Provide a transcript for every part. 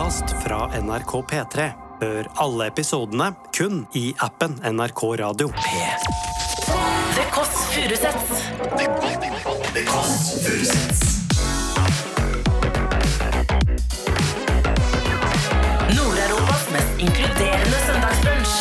podcast fra NRK P3. Hør alle episodene kun I appen NRK Radio. The Kåss Furuseths. The Kåss Furuseths. Nord-Europas mest inkluderende søndagsbrunch.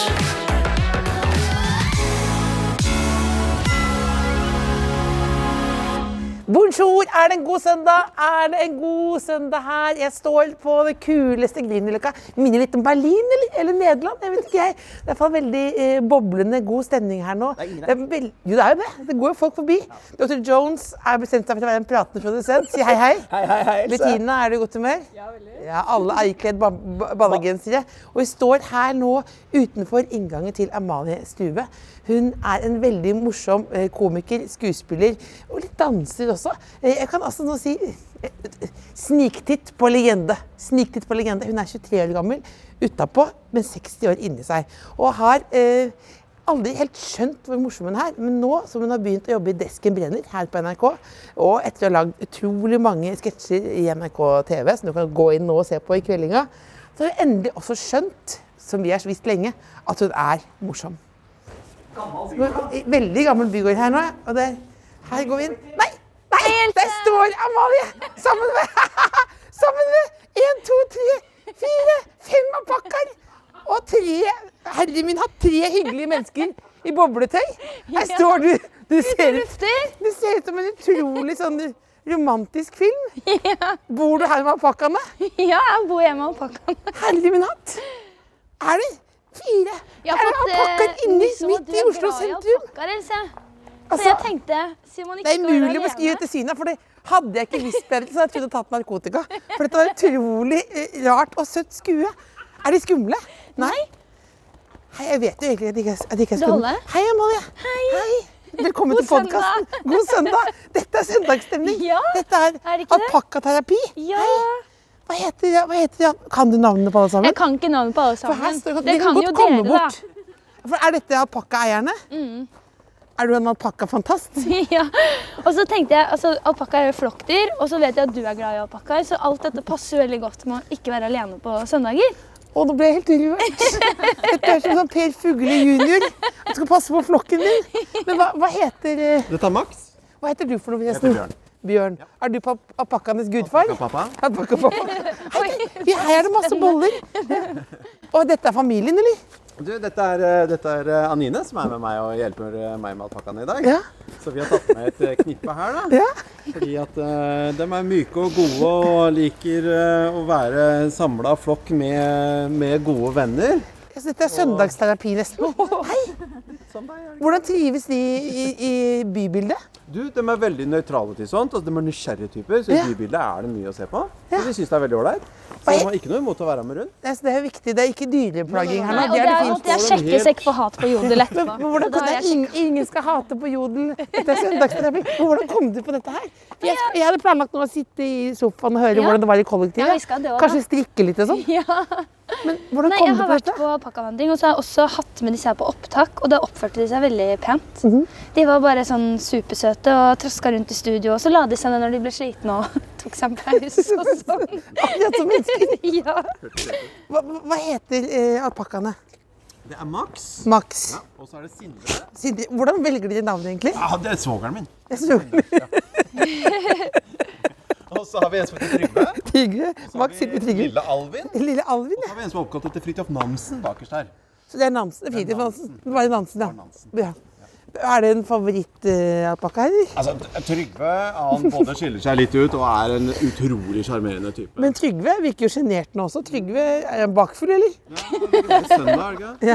Bonjour, det en god søndag? Det en god søndag her? Jeg står på det kuleste Grünerløkka. Minner litt om Berlin eller Nederland, jeg vet ikke jeg. Det I hvert fall veldig boblende god stemning her nå. Jo, det jo det. Det går jo folk forbi. Dr. Jones bestemt seg for å være en pratende produsent. Si hei, hei. Hei. Bettina, du I godt humør? Ja, veldig. Ja, alle ikledd ballegensere. Og vi står her nå utenfor inngangen til Amalie Stube. Hun en veldig morsom komiker, skuespiller og litt danser også. Jeg kan altså nå si sniktitt på legende. Sniktitt på legende. Hun 23 år gammel, utenpå, men 60 år inni seg. Og har aldri helt skjønt hvor morsom hun men nå som hun har begynt å jobbe I Desken Brenner her på NRK, og etter å ha lagd utrolig mange sketsjer I NRK TV, som du kan gå inn nå og se på I kveldinga, så har hun endelig også skjønt, som vi har visst lenge, at hun morsom. Veldig gammel bygård her nå, og her går vi inn. Nei, der står Amalie sammen med 1, 2, 3, 4, 5 alpakkaer og 3, herre min hatt, 3 hyggelige mennesker I bobletøy. Her står du ser ut som en utrolig sånn romantisk film. Ja. Bor du her med alpakkaene? Ja, jeg bor hjemme med alpakkaene. Herre min hatt. Det 4? Det alpakkaer inni, midt I Oslo sentrum? Så jeg tenkte, siden man ikke det umulig å beskrive til synet, for det hadde jeg ikke visst bedre, så jeg trodde jeg tatt narkotika. For dette var utrolig rart og søtt skue. De skumle? Nei. Hei, jeg vet jo egentlig at de ikke skumle. Hei, Amalie. Hei. Velkommen til podcasten. God søndag. Dette søndagsstemning. Ja, dette alpakkaterapi. Ja. Hei. Hva heter det? Kan du navnene på alle sammen? Jeg kan ikke navnet på alle sammen. For her står det kan jo dere da. For dette alpakka-eierne? Du en alpakka-fantast? Ja, og så tenkte jeg, altså alpakka jo flokkdyr, og så vet jeg at du glad I alpakkaer, så alt dette passer veldig godt med å ikke være alene på søndager. Nå ble jeg helt rørt. Dette som sånn Per Fugle junior. Jeg skal passe på flokken din. Men hva heter... Dette Max. Hva heter du for noe? Jeg heter Bjørn. Bjørn. Du på alpakkaenes gudfar? Alpakka-pappa. Alpakka-pappa. Her det masse boller. Og dette familien, eller? Du, dette Anine som med meg og hjelper meg med alpakkaene I dag. Ja. Så vi har tatt med et knippe her da. Ja. Fordi at de myke og gode og liker å være samlet flokk med gode venner. Så dette søndagsterapi nesten. Hei! Hvordan trives de I bybildet? Du, de veldig nøytrale til sånt, altså de nysgjerrige typer, så I bybildet det mye å se på. Så vi synes det veldig ordentlig. Så de har ikke noe imot å være med rundt. Det jo viktig, det ikke dyreplaging her nå. Og det at jeg sjekker seg på hat på jodel etterpå. Men hvordan kan det ingen skal hate på jodel? Dette søndagsterapi. Hvordan kom du på dette her? Jeg hadde planlagt nå å sitte I sofaen og høre hvordan det var I kollektivet. Ja, vi skal det også, Kanskje strikke litt og sånn. Ja. Men hvordan kom du på dette? Jeg har vært på pakkavandring, og så har jeg også hatt med disse her på opptak, og da oppførte de seg veldig pent. De var bare sånn supersøte og trasket rundt I studio, og så la de seg ned når de ble slitne og tok seg en pause og sånn. Akkurat som mennesker. Ja. Hva heter alpakkaene? Det Max. Max. Ja, og så det Sindre. Sindre. Hvordan velger de navnet egentlig? Ja, det svogeren min. Og så har vi en som heter Trygve. Trygve. Max heter Trygve. Lille Alvin. Lille Alvin, Og så har vi en som oppkalt etter Fridtjof Nansen bakerst her. Så det Nansen, det Fridtjof Nansen. Det var Nansen, ja. Det en favoritt-alpakka her? Altså, Trygve, han både skiller seg litt ut og en utrolig charmerende type. Men Trygve virker jo genert nå også. Trygve en bakfull, eller? Ja, det søndag, ikke? Ja.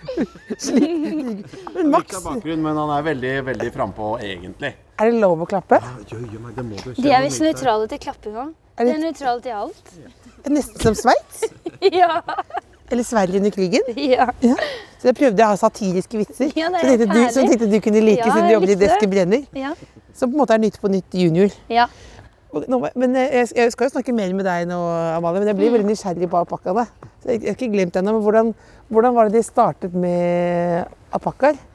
Men Max... Litt av bakgrunn, men han veldig, veldig frempå egentlig. Det lov å klappe? Ja, meg, det må du. De visst nøytrale til klapping også. De nøytrale til alt. Nesten som Sveits? Ja. Eller Sverige under krigen? Ja. Så jeg prøvde å ha satiriske vitser. Ja, så tenkte du kunne like siden du jobber I Desken Brenner. Ja. Som på en måte Nytt på Nytt junior. Ja. Men jeg skal jo snakke mer med deg nå, Amalie, men jeg blir veldig nysgjerrig på alpakkaene. Så jeg har ikke glemt ennå, men hvordan var det de startet med alpakkaer?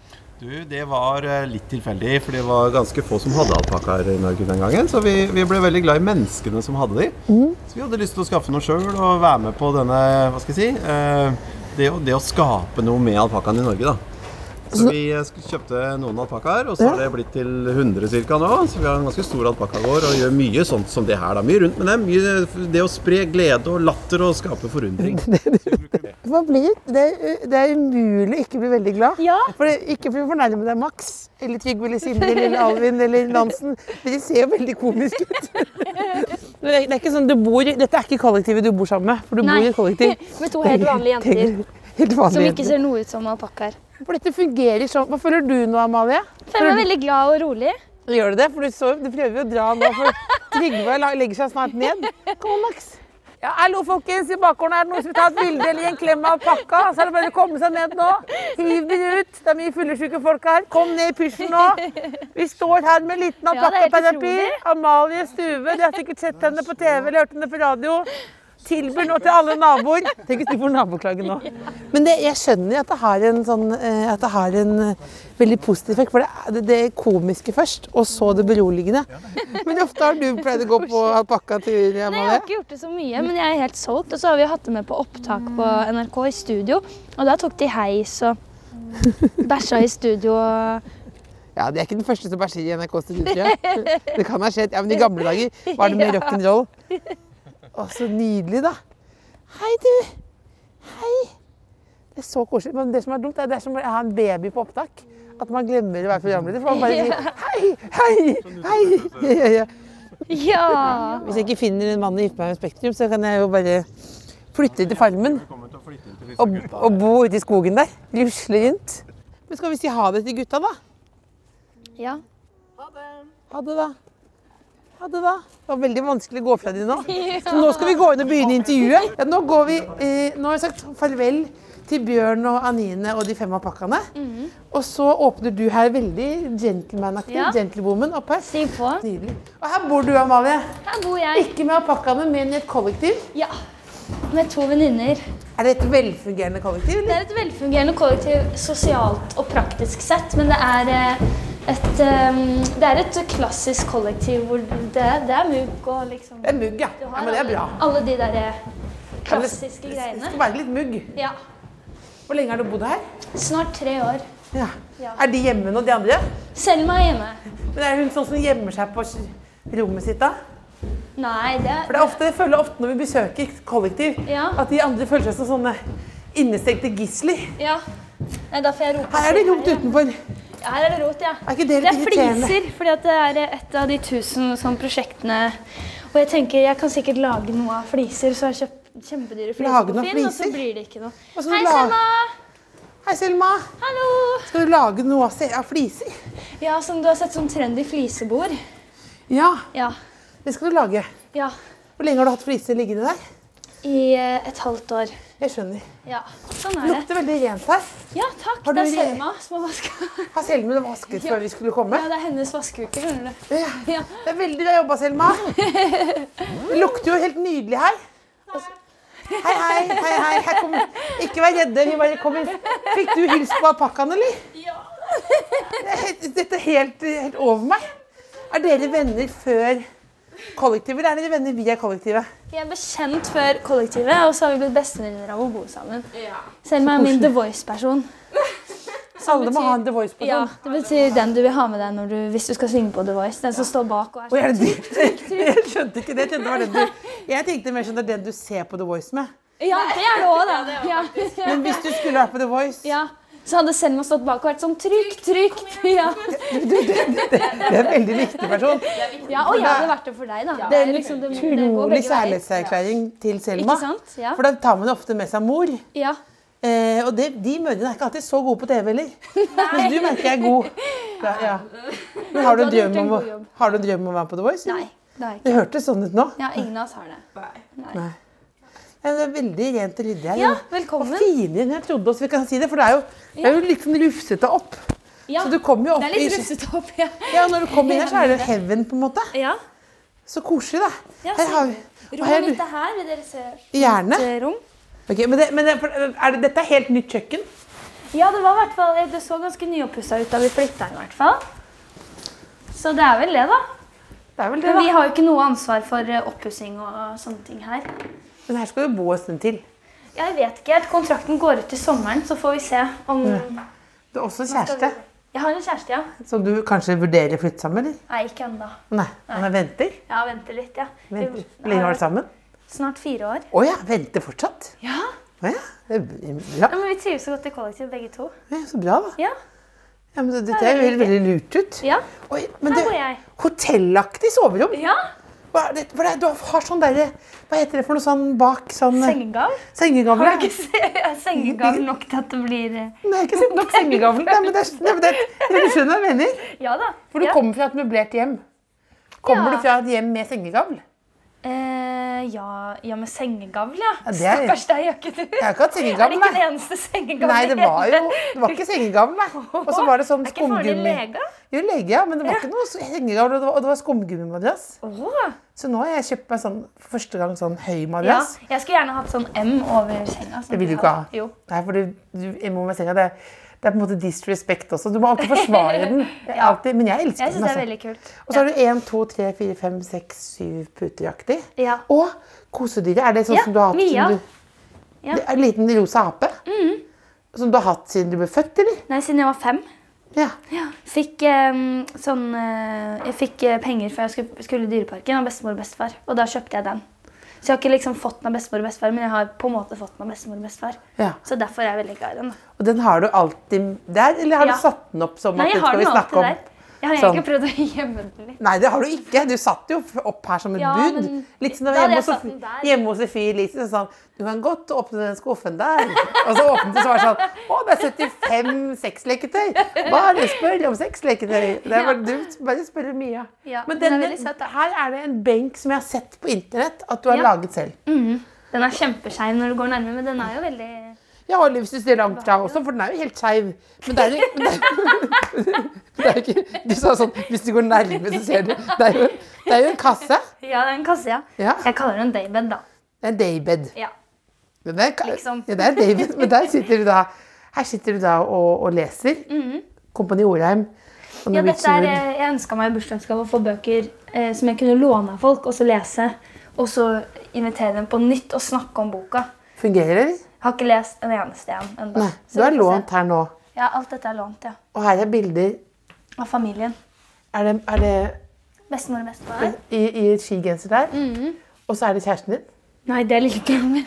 Det var litt tilfeldig, for det var ganske få som hadde alpakkaer i Norge den gangen. Så vi ble veldig glad i menneskene som hadde de. Så vi hadde lyst til å skaffe noe selv og være med på denne, hva skal jeg si, det å skape noe med alpakkaen i Norge da. Så vi kjøpte noen alpakkaer, og så har det blitt til 100 cirka nå. Så vi har en ganske stor alpakkagård og gjør mye sånt som det her da. Mye rundt med det. Mye det å spre glede og latter og skape forundring. Hva blir det? Det er umulig å ikke bli veldig glad. Ja. For ikke for å fornærme deg Max, eller Trygve, eller Sindre, eller Alvin, eller Nansen. Dere ser jo veldig komisk ut. Det er ikke sånn dette er ikke kollektivet du bor sammen med, for du bor i et kollektiv. Med 2 helt vanlige jenter. Helt vanlige som ikke ser noe ut som alpakkaer. For dette fungerer sånn. Hva føler du nå, Amalie? Jeg føler meg veldig glad og rolig. Gjør du det? For du prøver jo å dra nå, for Trygve legger seg snart ned. Kom, Max. Ja, hallo, folkens. I bakgården er det noen som vil ta et bilde eller en klem av pakka. Så er det bare å komme seg ned nå. Hiv dere ut. Det er mye fyllesyke folk her. Kom ned i pysjen nå. Vi står her med liten alpakkaterapi. Amalie Stuve. Dere har sikkert sett henne på TV eller hørt henne på radio. Tilbyr nå til alle naboer. Tenk hvis de får naboklage nå. Men jeg skjønner at det har en veldig positiv effekt, for det er komiske først, og så det beroligende. Men ofte har du pleid å gå på alpakkatur, Amalie? Nei, jeg har ikke gjort det så mye, men jeg er helt solgt. Og så har vi hatt det med på opptak på NRK i studio, og da tok de heis og bæsja i studio og... Ja, det er ikke den første som bæsjer i NRK-studio, tror jeg. Det kan ha skjedd. Ja, men i gamle dager var det mer rock'n'roll. Å, så nydelig da. Hei du. Hei. Det er så koselig. Men det som er dumt, det er som å ha en baby på opptak. At man glemmer å være programleder. For man bare sier hei, hei, hei. Ja. Hvis jeg ikke finner en mann å gifte meg med Spektrum, så kan jeg jo bare flytte til farmen. Og bo ute i skogen der. Rusle rundt. Men skal vi si ha det til gutta da? Ja. Ha det da. Ha det da. Det var veldig vanskelig å gå fra de nå. Så nå skal vi gå inn og begynne intervjuet. Ja, nå har vi sagt farvel til Bjørn og Anine og de 5 alpakkaene. Og så åpner du her veldig gentleman-aktig, gentlewoman opp her. Stig på. Nydelig. Og her bor du, Amalie. Her bor jeg. Ikke med alpakkaene, men i et kollektiv. Ja, med 2 venninner. Er det et velfungerende kollektiv, eller? Det er et velfungerende kollektiv, sosialt og praktisk sett, men det er et klassisk kollektiv hvor det er mugg og liksom... Det er mugg, ja. Ja, men det er bra. Alle de der klassiske greiene. Det skal være litt mugg. Ja. Hvor lenge har du bodd her? Snart 3 år. Ja. Er de hjemme nå, de andre? Selma er hjemme. Men er hun sånn som gjemmer seg på rommet sitt da? Nei, det er... For jeg føler ofte når vi besøker kollektiv, at de andre føler seg som sånne innestengte gisler. Ja. Nei, da får jeg rope. Her er det rot utenfor. Her er det rot, ja. Er ikke det er irriterende? fliser, fordi det er et av de 1000 sånn prosjektene. Og jeg tenker, jeg kan sikkert lage noe av fliser, så har jeg kjøpt kjempedyre fliser på Finn, og så blir det ikke noe. Hei, Selma! Hei, Selma! Hallo! Skal du lage noe av fliser? Ja, som du har sett sånn trendy flisebord. Ja. Ja. Det skal du lage. Ja. Hvor lenge har du hatt fliser liggende der? I et halvt år. Jeg skjønner. Ja, sånn er Det det. lukter veldig rent her. Ja, takk. Har du Det er Selma som har vasket. Har Selma vasket før vi skulle komme? Ja, det er hennes vaskeuke, skjønner du. Ja. Det er veldig bra jobba, Selma. Det lukter jo helt nydelig her. Hei, hei, hei, hei. Her kommer. Ikke vær redde, vi bare kommer. Fikk du hilst på alpakkaen, eller? Ja. Dette er helt over meg. Er dere venner før kollektivet, eller er dere venner via kollektivet? Vi er bekjent før kollektivet, og så har vi blitt bestevenner av å bo sammen. Selma er min The Voice-person. Alle må ha en The Voice-person. Ja, det betyr den du vil ha med deg hvis du skal synge på The Voice. Den som står bak og er sånn. Jeg skjønte ikke det. Jeg tenkte mer sånn det er den du ser på The Voice med. Ja, det er det også da. Ja. Men hvis du skulle vært på The Voice... Ja. Så hadde Selma stått bak og vært sånn trygt. Ja. Det er en veldig viktig person. Ja, og jeg hadde vært det for deg da. Det er en utrolig kjærlighetserklæring til Selma. Ikke sant? Ja. For da tar man ofte med seg mor. Ja. Og de mødrene er ikke alltid så gode på TV heller. Men du merker jeg er god. Ja. Men har du en drøm om å være på The Voice? Nei, det har jeg Det ikke. hørtes sånn ut nå. Ja, ingen av oss har det. Nei. Det er veldig rent og ryddig her. Ja, velkommen. Og finere enn jeg trodde også, vi kan si det. For det er jo litt sånn rufsete opp. Ja, Så du kommer jo opp det er litt rufsete opp, ja. Ja, og når du kommer inn her, så er det heaven på en måte. Ja. Så koselig, da. Ja, Her har vi... Rommet mitt er her, vil dere se? Gjerne. Et rom. Ok, men dette er helt nytt kjøkken? Ja, det var i hvert fall, det så ganske nyoppusset ut da vi flyttet inn i hvert fall. Så det vel det da. Det vel det, Men da. vi har jo ikke noe ansvar for oppussing og sånne ting her. Men her skal du bo en stund til. Jeg vet ikke, kontrakten går ut til sommeren, så får vi se om... Du har også kjæreste, Jeg har en kjæreste, ja. som du kanskje vurderer å flytte sammen, eller? Nei, ikke enda. Nei, han venter. Ja, venter litt, ja. Venter. Hvor lenge var det sammen? Snart 4 år. Åja, venter fortsatt? Ja. Åja, det er Ja, bra. men vi trives så godt i kollektiv, begge to. Ja, så bra da. Ja, Ja, men dette er jo veldig lurt ut. ja. Oi, men Her det, bor jeg. hotellaktig soverom. Ja, Hva er det, du har sånn der, hva heter det for noe sånn bak, sånn sengegavl. sengegavl? Har du ikke sengegavl nok til at det blir... Nei, ikke sett nok sengegavl. Nei, men du skjønner hva jeg mener. Ja da. For du ja. kommer fra et møblert hjem. Kommer Ja. du fra et hjem med sengegavl? Ja, med sengegavl, ja. Ja, det er- Stakkars deg, gjør ikke du? Jeg har ikke hatt Er sengegavl, det ikke nei. den eneste sengegavl? Nei, det var ikke sengegavl, nei. Og så var det sånn Er ikke faren din skumgummi. lege? Jo, lege, ja, men det var ikke noe sengegavl, og det var skumgummimadrass. Åh. Så nå har jeg kjøpt meg sånn, for første gang sånn høy Ja, madrass. jeg skulle gjerne hatt sånn M over senga. sånn Det vil du at ikke jeg ha. har- Jo. Nei, for jeg må med senga, det er på en måte disrespect også. Du må alltid forsvare den. Alltid, men jeg elsker Jeg den, synes det er altså. veldig kult. Og så har du 1, 2, 3, 4, 5, 6, 7 puteraktig. Ja. Og kosedyret, er det sånn Ja, som du har hatt Mia. siden du... Ja. Det er en liten rosa ape? Som du har hatt siden du ble født, eller? Nei, siden jeg var 5. Ja. Jeg fikk penger før jeg skulle i dyreparken av bestemor og bestefar. Og da kjøpte jeg den. Så jeg har ikke liksom fått den av bestemor og bestefar, men jeg har på en måte fått den av bestemor og bestefar. Ja. Så derfor er jeg veldig glad i den. Da. Og den har du alltid der, eller har Ja. du satt den opp som Nei, at jeg den har skal vi den snakke alltid om? der. Jeg har Sånn. egentlig prøvd å gjemme den litt. Nei, det har du ikke. Du satt jo opp her som et Ja, bud. men Litt som da det hadde var jeg satt den der. hjemme hos Sofie Elise. Sånn, du kan godt åpne den skuffen der. Og så åpnet det, så var det sånn, å, det er 75 sexleketøy. Bare spør om sexleketøy. Det er bare, du bare spør Mia. Ja, Men den er denne, veldig søt, da. her er det en benk som jeg har sett på internett at du har Ja. laget selv. Den er kjempeskeiv når du går nærmere, men den er jo veldig... Ja, og hvis du ser langt fra også, for den er jo helt skeiv. Men det er jo det er ikke, du sa sånn, hvis du går nærme så ser du. Det er jo en kasse. Ja, det er en kasse, ja. Ja. Jeg kaller den daybed, da. Det er en daybed. Ja. Det er, Liksom. ja, det er daybed, men der sitter du da, her sitter du da og leser. Kompani Orheim. Og Ja, Norwegian dette er, Wood. jeg ønsket meg i bursdagsgave å få bøker som jeg kunne låne av folk, og så lese, og så invitere dem på nytt og snakke om boka. Fungerer det? Jeg har ikke lest en eneste en enda. Nei, Så du har vi får se. lånt her nå. Ja, alt dette er lånt, ja. Og her er bilder. Av familien. Er det Bestemor og bestefar. i skigenser der? Og så er det kjæresten din? Nei, det er lillebroren min.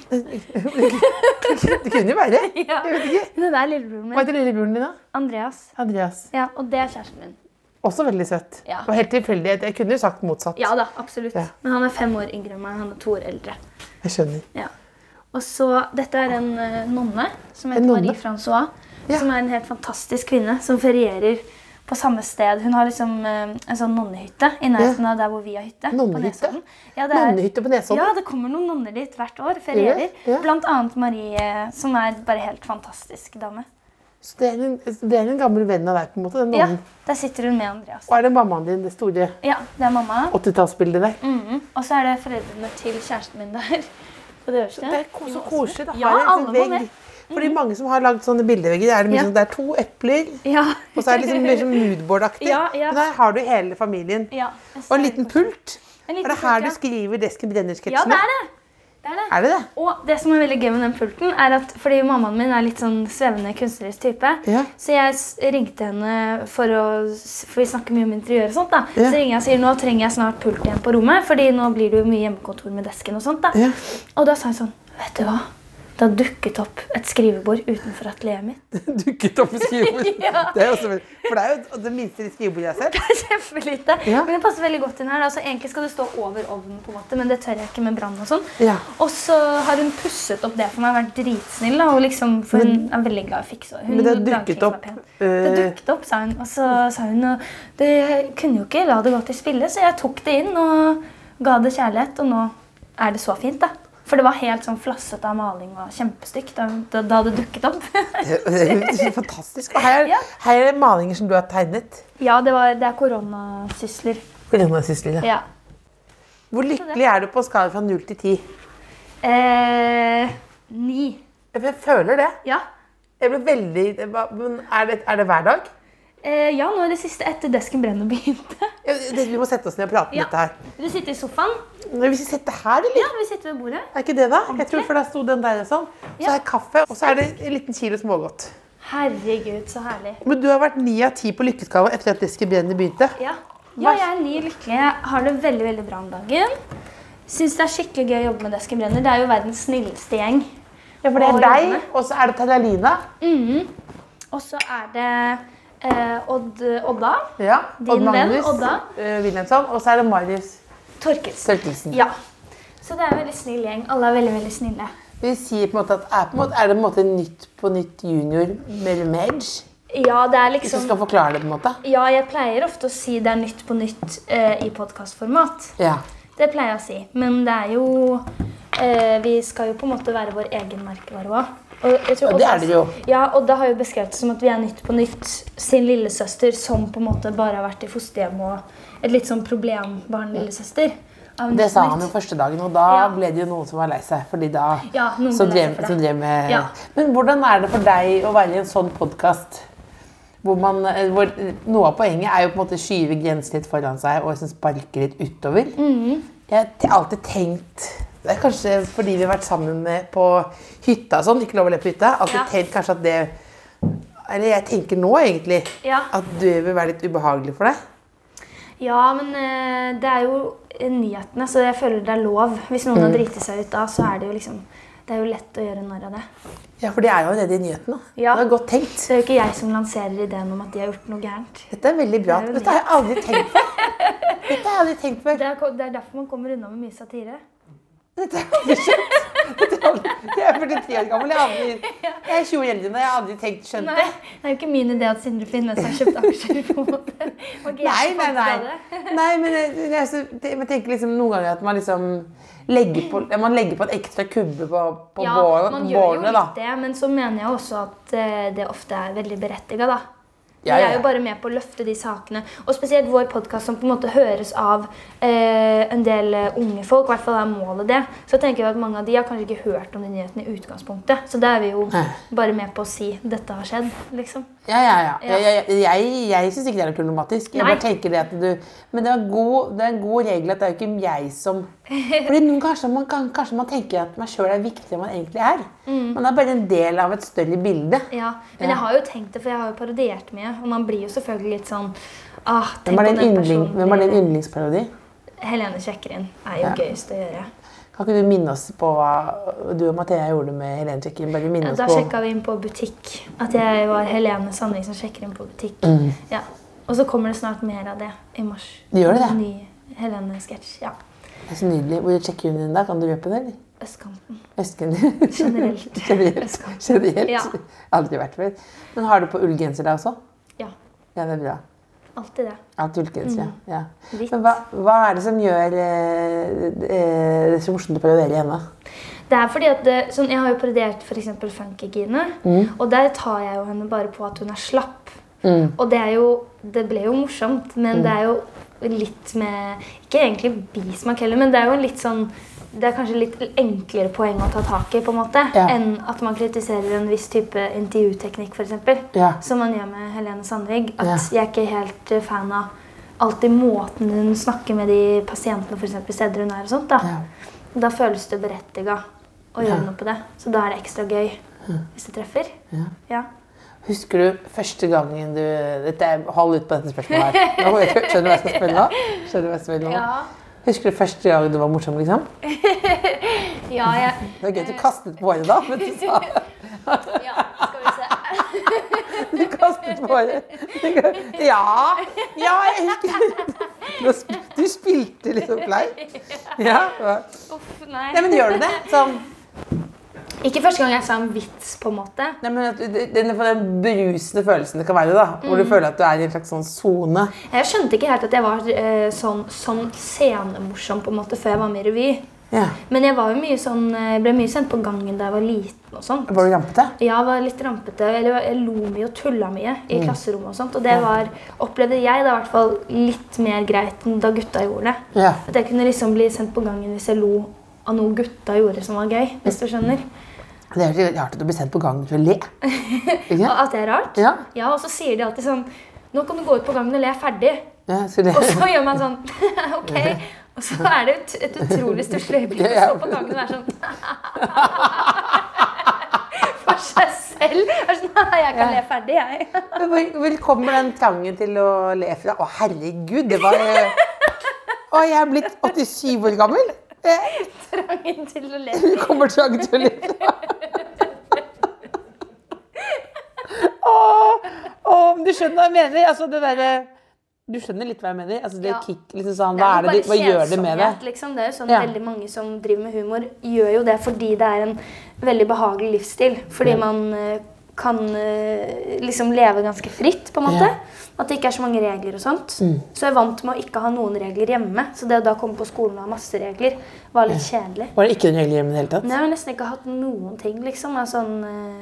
Det kunne jo være. Ja. Jeg vet ikke. Det er lillebroren Hva min. heter lillebroren din da? Andreas. Andreas. Ja, og det er kjæresten min. Også veldig søtt. Ja. Og helt tilfeldig. Jeg kunne jo sagt motsatt. Ja da, absolutt. Ja. Men han er 5 år yngre enn meg, han er 2 år eldre. Jeg skjønner. Ja. Og så, dette er en nonne som heter En nonne? Marie François, Ja. som er en helt fantastisk kvinne, som ferierer på samme sted. Hun har liksom en sånn nonnehytte i nærheten av der hvor vi har hytte. på Nonnehytte? Nesodden. Ja, det er- Nonnehytte på Nesodden? Ja, det kommer noen nonner dit hvert år, ferierer. Ja. Blant annet Marie, som er bare helt fantastisk dame. Så det er en gammel venn av deg, på en måte, den Ja, nonnen. der sitter hun med Andreas. Og er det mammaen din, det store Ja, det er mamma. 80-tallsbildet der? Og så er det foreldrene til kjæresten min der. På det øverste. Det er så koselig. Da Ja, har jeg alle en må vegg. med. Fordi mange som har lagd sånne bildevegger, er det mye Ja. sånn, det er 2 epler, Ja. og så er det liksom mer sånn moodboard-aktig. Ja, ja. Men her har du hele familien. Ja, Og en liten pult. En liten Er det her pult, du skriver Desken Ja, Brenner-sketsjene? det er det. Det er det. Er det det? Og det som er veldig gøy med den pulten, er at fordi mammaen min er litt sånn svevende kunstnerisk type, Ja. så jeg ringte henne for vi snakker mye om interiør og sånt da. Ja. Så ringer jeg og sier, nå trenger jeg snart pult igjen på rommet, fordi nå blir det jo mye hjemmekontor med desken og sånt da. Ja. Og da sa hun sånn, vet du hva? Det har dukket opp et skrivebord utenfor atelieret mitt. Dukket opp i skrivebordet. Ja. Det er også, for det er jo det minste skrivebordet jeg har sett. Det er kjempelite. Ja. Men det passer veldig godt inn her. Da. Så egentlig skal det stå over ovnen, på en måte, men det tør jeg ikke med brann og sånn. Ja. Og så har hun pusset opp det for meg, vært dritsnill, da, og liksom, for hun er veldig glad i å fikse. Hun Men det har lager dukket ting som er opp, pent. Det dukket opp, sa hun. Og så sa hun, og det kunne jo ikke la det gå til spille, så jeg tok det inn og ga det kjærlighet, og nå er det så fint, da. For det var helt sånn flasset av maling og kjempestygt da det dukket opp. Det er fantastisk. Og her, Ja. her er det malinger som du har tegnet. Ja, det er koronasysler. Koronasysler, ja. Ja. Hvor lykkelig er du på skala fra 0 til 10? 9. Jeg føler det. Ja. Jeg ble veldig... Men er det hver dag? Ja, nå er det siste etter desken brenner begynte. Vi må sette oss ned og prate om dette her. Du sitter i sofaen? Vi skal sette her, eller? Ja, vi sitter ved bordet. Er ikke det da? Jeg tror for da sto den der og sånn. Så er det kaffe, og så er det en liten kilo smågodt. Herregud, så herlig. Men du har vært 9 av 10 på lykkeskala etter at desken brenner begynte. Ja, jeg er ny lykkelig. Jeg har det veldig, veldig bra om dagen. Synes det er skikkelig gøy å jobbe med desken brenner. Det er jo verdens snilleste gjeng. Ja, for det er deg, og så er det Talalina. Og så er det Odda. Ja, Din venn, Odda. Wilhelmsson, og så er det Marius Torkelsen. Ja. Så det er en veldig snill gjeng. Alle er veldig, veldig snille. Vi sier på en måte at er det på en måte Nytt på Nytt junior med Medj? Ja, det er Hvis liksom... du skal forklare det på en måte. Ja, jeg pleier ofte å si det er Nytt på Nytt i podcastformat. Ja. Det pleier jeg å si. Men det er jo... vi skal jo på en måte være vår egen merkevare også. Og det er det jo. Ja, og det har jo beskrevet det som at vi er Nytt på Nytt sin lillesøster som på en måte bare har vært i fosterhjem og et litt sånn problembarn lillesøster. Det sa han jo første dagen, og da ble det jo noen som var lei seg, fordi da noen så ble lei seg for det. drev med... Ja. Men hvordan er det for deg å være i en sånn podcast, hvor noe av poenget er jo på en måte skyve grensen litt foran seg og sparke litt utover? Jeg har alltid tenkt... Det er kanskje fordi vi har vært sammen med på hytta og sånn, ikke lov å le på hytta, alltid tenkt kanskje at det... Eller jeg tenker nå egentlig at det vil være litt ubehagelig for deg. Ja, men det er jo nyhetene, så jeg føler det er lov. Hvis noen har dritet seg ut da, så er det jo liksom... Det er jo lett å gjøre narr av det. Ja, for det er jo allerede i nyhetene. Ja. Det er godt tenkt. Det er jo ikke jeg som lanserer ideen om at de har gjort noe gærent. Dette er veldig bra. Dette har jeg aldri tenkt før. Det er derfor man kommer unna med mye satire. Dette har jeg aldri skjønt. Jeg er 43 år gammel. Jeg er 20 år eldre, og jeg har aldri skjønt det. Det er jo ikke min idé at Sindre Finnes har kjøpt aksjer på en måte. Nei, men jeg tenker liksom noen ganger at man liksom legger på en ekstra kubbe på bålene. Ja, man gjør jo litt det, men så mener jeg også at det ofte er veldig berettiget da. Vi er jo bare med på å løfte de sakene, og spesielt vår podcast som på en måte høres av en del unge folk, i hvert fall er målet det. Så tenker jeg at mange av de har kanskje ikke hørt om de nyhetene i utgangspunktet, så da er vi jo bare med på å si dette har skjedd, liksom. Ja. Jeg synes ikke det er problematisk. Jeg bare tenker det at men det er en god regel at det er jo ikke jeg som... Fordi noen kanskje man tenker at man selv er viktigere enn man egentlig er. Man er bare en del av et større bilde. Ja, men jeg har jo tenkt det, for jeg har jo parodiert mye, og man blir jo selvfølgelig litt sånn... Hvem er din yndlingsparodi? Helene Tjekkerin er jo gøyest å gjøre. Kan ikke du minne oss på hva du og Mathea gjorde med Helene Tjekkerin? Da sjekket vi inn på butikk. At jeg var Helene Sandvik som sjekker inn på butikk. Ja. Og så kommer det snart mer av det i mars. Gjør det det? En ny Helene-sketsj, ja. Det er så nydelig. Hvor sjekker hun inn da? Kan du røpe det, eller? Østkanten. Østkanten? Generelt? Ja. Aldri vært før. Men har du på ullgenser da også? Ja. Ja, det er bra. Alltid det. Alt ullgenser, ja. Men hva er det som gjør det så morsomt å parodiere hjemme? Det er fordi at jeg har jo parodiert for eksempel Funkygine, og der tar jeg jo henne bare på at hun er slapp. Og det ble jo morsomt, men det er jo litt med, ikke egentlig bismak heller, men det er jo en litt sånn, det er kanskje litt enklere poeng å ta tak i på en måte, enn at man kritiserer en viss type intervjuteknikk for eksempel, som man gjør med Helene Sandvik, at jeg er ikke helt fan av alltid måten hun snakker med de pasientene for eksempel steder hun er og sånt da. Da føles det berettiget å gjøre noe på det, så da er det ekstra gøy hvis det treffer. Ja. Husker du første gangen hold ut på dette spørsmålet her. Skjønner du hva jeg skal spille nå? Ja. Husker du første gang du var morsom, liksom? Ja, Det var gøy at du kastet på håret da, men du sa... Ja, skal vi se. Du kastet på håret. Ja, jeg husker. Du spilte liksom flau. Ja. Uff, nei. Nei, men gjør du det? Sånn... Ikke første gang jeg sa en vits, på en måte. Nei, men den berusende følelsen det kan være da, hvor du føler at du er i en slags sånn zone. Jeg skjønte ikke helt at jeg var sånn scenemorsom på en måte før jeg var med i revy. Ja. Men jeg var jo mye sånn, jeg ble mye sendt på gangen da jeg var liten og sånt. Var du rampete? Ja, jeg var litt rampete. Jeg lo mye og tullet mye i klasserommet og sånt. Og det opplevde jeg da i hvert fall litt mer greit da gutta gjorde det. Ja. At jeg kunne liksom bli sendt på gangen hvis jeg lo av noe gutta gjorde som var gøy, hvis du skjønner. Det er så rart at du blir sendt på gangen for å le. Ikke? At det er rart? Ja. Ja, og så sier de alltid sånn, nå kan du gå ut på gangen og le ferdig. Ja, så det... Og så gjør man sånn, ok. Og så er det et utrolig stusslig øyeblikk å stå på gangen og være sånn, for seg selv. Sånn, jeg kan le ferdig, jeg. Hvor kommer den trangen til å le fra? Å, herregud, det var... Å, jeg er blitt 87 år gammel. Trangen til å le. Det kommer trangen til å le fra. Du skjønner hva jeg mener. Altså, det der... Du skjønner litt hva jeg mener. Altså, det kick, liksom sånn, hva gjør det med det? Liksom. Det er jo sånn veldig mange som driver med humor gjør jo det fordi det er en veldig behagelig livsstil. Fordi man kan liksom leve ganske fritt, på en måte. At det ikke er så mange regler og sånt. Så jeg er vant med å ikke ha noen regler hjemme. Så det å da komme på skolen og ha masse regler var litt kjedelig. Var det ikke noen regler hjemme i det hele tatt? Nei, jeg har nesten ikke hatt noen ting, liksom. Sånn,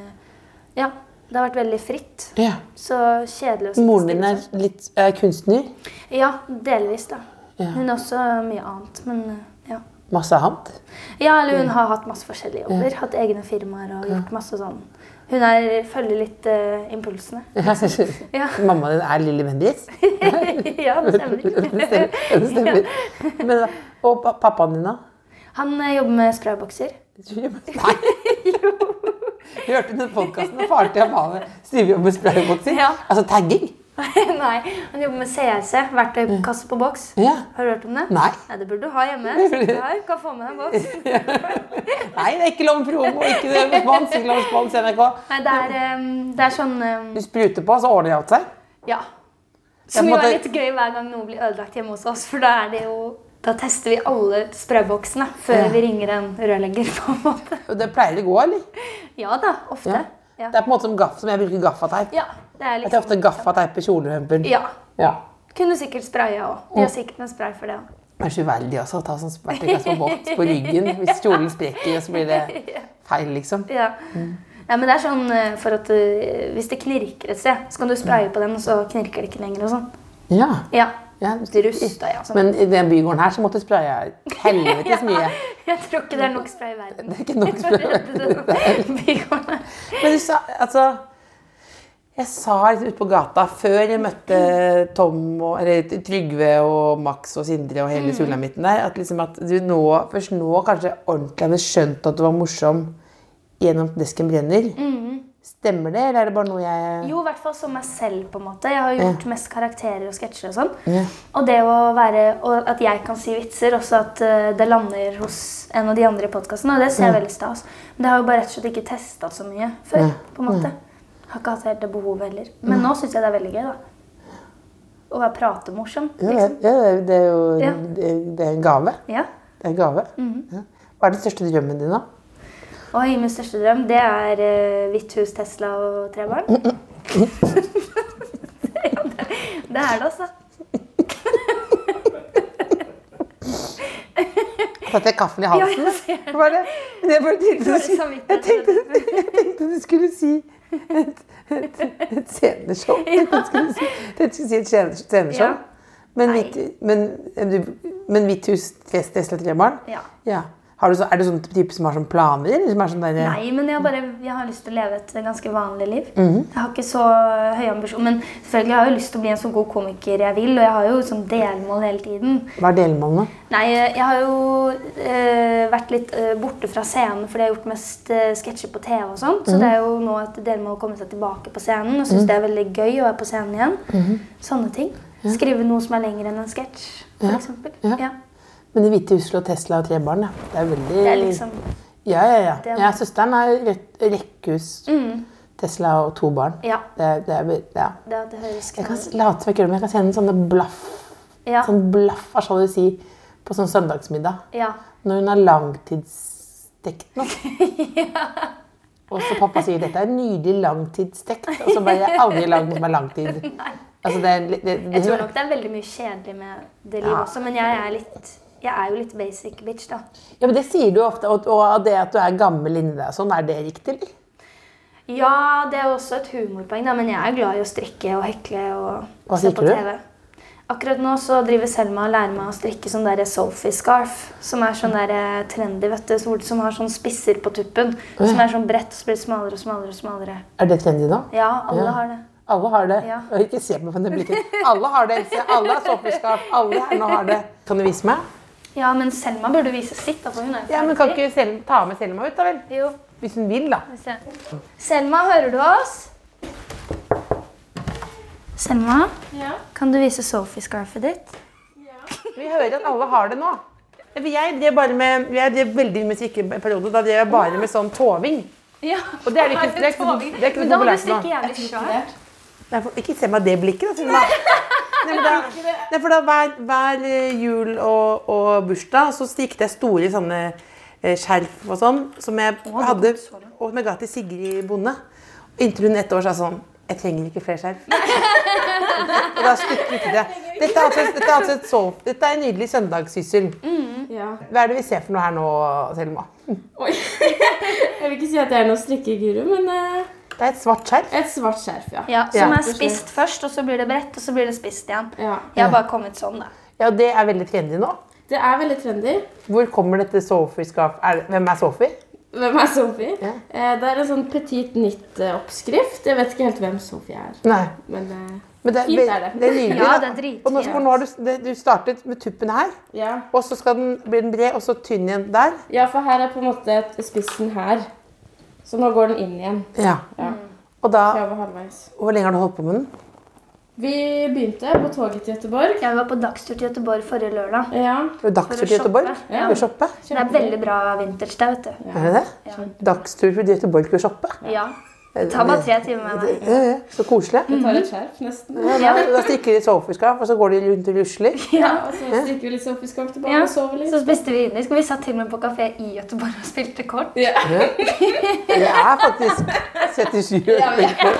ja. Det har vært veldig fritt. Ja. Så kjedelig å sitte. Moren din er litt kunstner? Ja, delvis da. Ja. Hun er også mye annet, men ja. Masse annet? Ja, eller hun har hatt masse forskjellige jobber. Hatt egne firmaer og gjort masse sånn. Hun følger litt impulsene. Ja. Mamma din er Lille Vendis? Ja, det stemmer. Det stemmer. Men, og pappaen din da? Han jobber med spraybokser. Nei. Jo. Jeg hørte den podcasten og faren til Amalie styrer med sprayboksing. Ja. Altså tagging? Nei, han jobber med CRC, verktøykasse på boks. Ja. Har du hørt om det? Nei. Nei, det burde du ha hjemme. Sitte her, kan få med deg en boks. Nei, det er ikke lov med promo, ikke spons, ikke lov med spons NRK. Nei, det er sånn... Du spruter på, så ordner det alt seg? Ja. Som jo er litt gøy hver gang noe blir ødelagt hjemme hos oss, for da er det jo... Da tester vi alle sprayboksene før vi ringer en rørlegger, på en måte. Det pleier det å gå, eller? Ja da, ofte. Ja. Ja. Det er på en måte som jeg bruker gaffateip. Ja, det er liksom... At jeg ofte gaffateip i kjolehømpen. Ja. Ja. Kunne sikkert spraye også. De har sikkert en spray for det også. Det er så uverdig også å ta sånn verktøykasse på boks på ryggen hvis kjolen sprekker, og så blir det feil, liksom. Ja. Ja, men det er sånn for at hvis det knirker et sted, så kan du spraye på den, og så knirker det ikke lenger og sånn. Ja. Ja. Ja, rusta, ja. Sånn. Men i den bygården her så måtte du spraye helvetes mye. Jeg tror ikke det er nok spray i verden. Det er ikke nok spray i verden. Men du sa, altså, jeg sa liksom ute på gata før jeg møtte eller Trygve og Max og Sindre og hele sulamitten der, at, liksom at du først nå kanskje ordentlig hadde skjønt at du var morsom gjennom Desken brenner. Stemmer det, eller er det bare noe jeg... Jo, i hvert fall som meg selv, på en måte. Jeg har gjort mest karakterer og sketsjer og sånn. Og det å være... Og at jeg kan si vitser, også at det lander hos en av de andre i podcastene, og det ser jeg veldig stas. Men det har jo bare rett og slett ikke testet så mye før, på en måte. Jeg har ikke hatt helt det behovet heller. Men nå synes jeg det er veldig gøy, da. Å være pratemorsom, liksom. Ja, det er jo det er en gave. Ja. Det er en gave. Hva er den største drømmen din da? Oi, min største drøm, det er hvitt hus, Tesla og 3 barn. Det er det også. Satt jeg kaffen i halsen? Ja, jeg ser det. Hva er det? Jeg tenkte du skulle si et sceneshow. Jeg skulle si et sceneshow. Men hvitt hus, Tesla, 3 barn? Ja. Er du sånn type som har sånn planer? Eller som er sånn der... Nei, men jeg har lyst til å leve et ganske vanlig liv. Jeg har ikke så høy ambisjon, men selvfølgelig har jeg jo lyst til å bli en så god komiker jeg vil, og jeg har jo sånn delmål hele tiden. Hva er delmålene? Nei, jeg har jo vært litt borte fra scenen, fordi jeg har gjort mest sketsjer på TV og sånt, så det er jo nå et delmål å komme seg tilbake på scenen, og synes det er veldig gøy å være på scenen igjen. Sånne ting. Skrive noe som er lengre enn en sketsj, for eksempel. Ja. Men i Hvite hus og Tesla og 3 barn, ja. Det er veldig... Det er liksom... Ja. Ja, søsteren har rekkehus, Tesla og 2 barn. Ja. Det høres jeg kan late meg men jeg kan sende en sånn blaff. Ja. Sånn blaff, hva skal du si, på sånn søndagsmiddag. Ja. Når hun har langtidsstekt noe. Ja. Og så pappa sier, dette er nydelig langtidsstekt. Og så bare jeg aldri lagd noe som er langtid. Nei. Altså, jeg tror nok det er veldig mye kjedelig med det livet også, men jeg er jo litt basic bitch, da. Ja, men det sier du ofte, og det at du er gammel inni deg, sånn, er det riktig, eller? Ja, det er også et humorpoeng, da, men jeg er glad i å strikke og hekle og se på TV. Akkurat nå så driver Selma og lærer meg å strikke sånn der Sophie-scarf, som sånn der trendy, vet du, som har sånn spisser på tuppen, som sånn brett, og så blir det smalere og smalere og smalere. Det trendy nå? Ja, alle har det. Alle har det. Ja. Ikke se på meg med det blikket. Alle har det, Else. Alle har Sophie-scarf. Alle her nå har det. Kan du vise meg? Ja, men Selma burde vise sitt, da, for hun Ja, men kan ikke ta med Selma ut, da vel? Jo. Hvis hun vil, da. Selma, hører du oss? Selma, kan du vise Sophie-scarfet ditt? Vi hører at alle har det nå. Jeg drev veldig med strikkeperiode, da drev jeg bare med sånn toving. Ja, Og det er ikke så men da må du populært nå. strikke jævlig skjørt. Ikke se meg det blikket, da, Selma. Nei, for da hver jul og bursdag så strikket jeg store sånne skjerf og sånn, som jeg hadde, og som jeg ga til Sigrid Bonde. Inntil hun et år sa sånn, jeg trenger ikke flere skjerf. Og da sluttet jeg. Dette er en nydelig søndagssyssel. Hva det vi ser for noe her nå, Selma? Oi, jeg vil ikke si at jeg noe strikkeguru, men det et svart skjerf. et svart skjerf, ja. Ja, som spist først, og så blir det brett, og så blir det spist igjen. Ja. Jeg har bare kommet sånn, da. Ja, det er veldig trendy nå. Det er veldig trendy. Hvor kommer dette Sophie-skap? Hvem er Sophie? Hvem er Sophie? Ja. Det er en sånn petit knit-oppskrift. Jeg vet ikke helt hvem Sophie er. Nei. Men Men fint er det. Det er nydelig. Ja, da. det er dritfint. Og nå har du startet med tuppen her, ja. og så blir den bred, og så tynn igjen der. Ja, for her er på en måte spissen her. Så nå går den inn igjen. Ja. Ja. Og da, Jeg var halvveis. hvor lenge har du holdt på med den? Vi begynte på toget til Göteborg. Jeg var på dagstur til Göteborg forrige lørdag. Ja. Er det dagstur til Göteborg? Ja. Skal du shoppe? Det er veldig bra vintage der, vet du. Er det det? Dagstur til Göteborg skal du shoppe? Ja. Det tar bare 3 timer med meg. Ja. Så koselig. Vi tar et skjerf nesten. Ja, da strikker de Sophie-skap, og så går de rundt og rusler. Ja, og så strikker vi litt Sophie-skap tilbake og sover litt. Så spiste vi indisk, og vi satt til og med på kafé i Göteborg og spilte kort. Ja. Det er faktisk 77 år.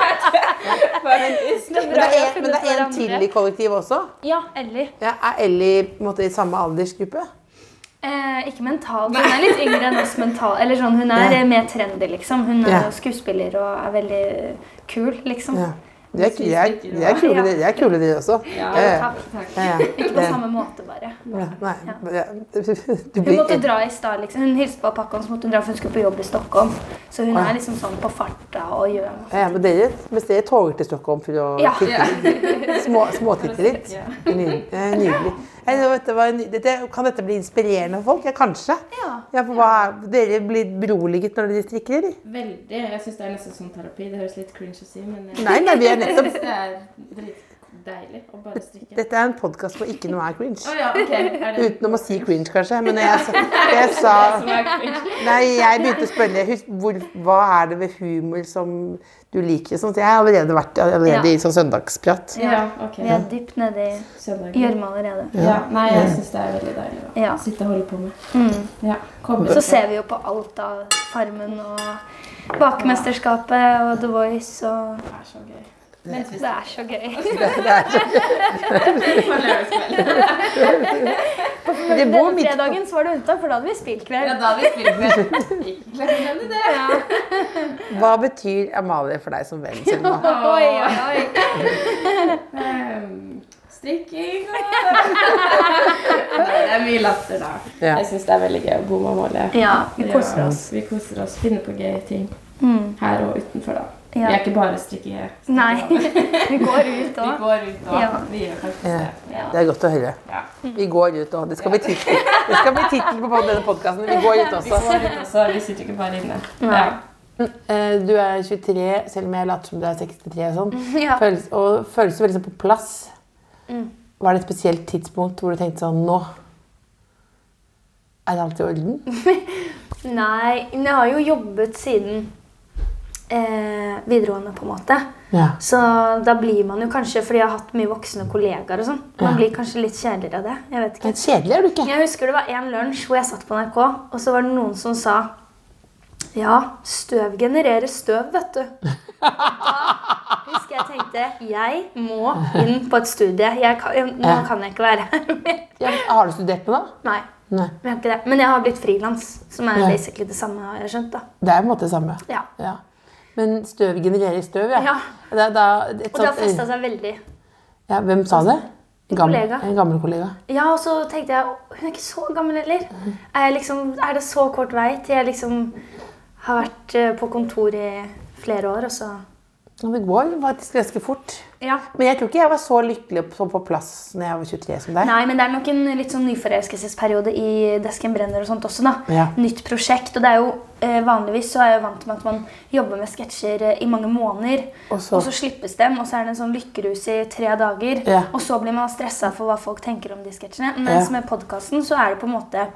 Men det er en til i kollektiv også. Ja, Ellie. Ja, er Ellie på en måte i samme aldersgruppe? Ikke mentalt. Hun er litt yngre enn oss mentalt. Eller sånn, hun er mer trendy, liksom. Hun er skuespiller og er veldig kul, liksom. Ja. De er kule, de også. Ja, takk. Ikke på samme måte, bare. Nei. Hun måtte dra i stad, liksom. Hun hilste på pappa, så måtte hun dra, for hun skulle på jobb i Stockholm. Så hun er liksom sånn på farta og gjør masse. Ja, men dere toger til Stockholm for å småtitte litt. Nydelig. Kan dette bli inspirerende for folk? Ja, kanskje. Ja, for dere blir beroliget når dere strikker, eller? Veldig. Jeg synes det er nesten sånn terapi. Det høres litt cringe å si, men Nei, vi er nettopp. det er dritdeilig å bare strikke. Dette er en podcast hvor ikke noe er cringe. Ja, ok. Er det Utenom å si cringe, kanskje. Men jeg sa som er cringe? Nei, jeg begynte å spørre hva er det ved humor som du liker. Sånn, jeg har allerede vært i sånn søndagsprat. Ja, ok. Vi er dypt nede i Søndagen. gjørme allerede. Ja, nei, jeg synes det er veldig deilig å Ja. sitte og holde på med. Ja, komme Så ser vi jo på alt av Farmen og Bakmesterskapet og The Voice og Det er så gøy. Det er så gøy. Det bor midt på. Fredagen så var det unntak, for da hadde vi spillkveld. Ja, da har vi spilt med. Ikke glem det. Hva betyr Amalie for deg som venn, Selma? Oi. Strikking og det er mye latter da. Ja. Jeg synes det er veldig gøy å bo med Amalie. Ja, vi koser oss. Vi koser oss, finner på gøye ting. Her og utenfor da. Ja. Vi er ikke bare strikke. Nei, vi går ut Vi også. går ut og Ja. vi gjør faktisk det. Det er godt å høre. Ja. Vi går ut og det skal bli tittel på denne podcasten. Vi går ut Vi også. går ut også, vi sitter ikke bare inne. Nei. Ja. Du er 23, selv om jeg later som du er 63 og sånn. Ja. Føles du veldig sånn på plass. Var det et spesielt tidspunkt hvor du tenkte sånn, nå er det alt i orden? Nei, men jeg har jo jobbet siden videregående på en måte. Ja. Så da blir man jo kanskje, fordi jeg har hatt mye voksne kollegaer og sånn, man blir kanskje litt kjedeligere av det. Jeg vet ikke. Helt kjedelig er du ikke. Jeg husker det var en lunsj hvor jeg satt på NRK, og så var det noen som sa ja, støv genererer støv, vet du. Da husker jeg tenkte, jeg må inn på et studie. Nå kan jeg ikke være her mer. Ja, har du studert på da? Nei, Nei. jeg har ikke det. Men jeg har blitt frilans, som er basically det samme, har jeg skjønt da. Det er på en måte det samme. Ja. Men støv genererer støv, ja. Ja. Og det har festet seg veldig. Ja, hvem sa det? kollega. En gammel kollega. Ja, og så tenkte jeg, hun ikke så gammel heller. Er det så kort vei til jeg liksom har vært på kontor i flere år, og så... Ja, det går faktisk ganske fort. Ja. Men jeg tror ikke jeg var så lykkelig på plass når jeg var 23 som deg. Nei, men det er nok en litt sånn nyforelskelsesperiode i Desken brenner og sånt også da. Ja. Nytt prosjekt, og det er jo vanligvis så er jeg jo vant med at man jobber med sketsjer i mange måneder, og så slippes dem, og så er det en sånn lykkerus i 3 dager, og så blir man stresset for hva folk tenker om de sketsjene. Mens med podcasten så er det på en måte